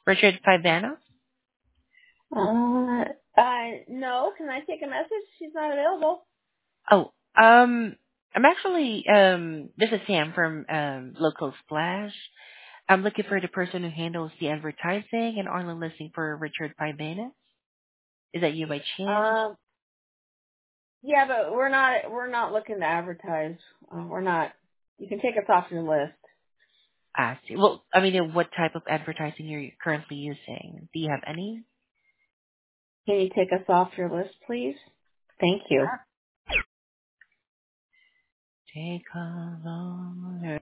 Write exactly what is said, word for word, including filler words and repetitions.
Richard Pivana? Uh, uh, no. Can I take a message? She's not available. Oh, um, I'm actually, um, this is Sam from um, Local Splash. I'm looking for the person who handles the advertising and online listing for Richard Pivana. Is that you by chance? Um, yeah, but we're not we're not looking to advertise. Uh, we're not. You can take us off your list. I see. Well, I mean, uh, what type of advertising you're currently using? Do you have any? Can you take us off your list, please? Thank you. Take a long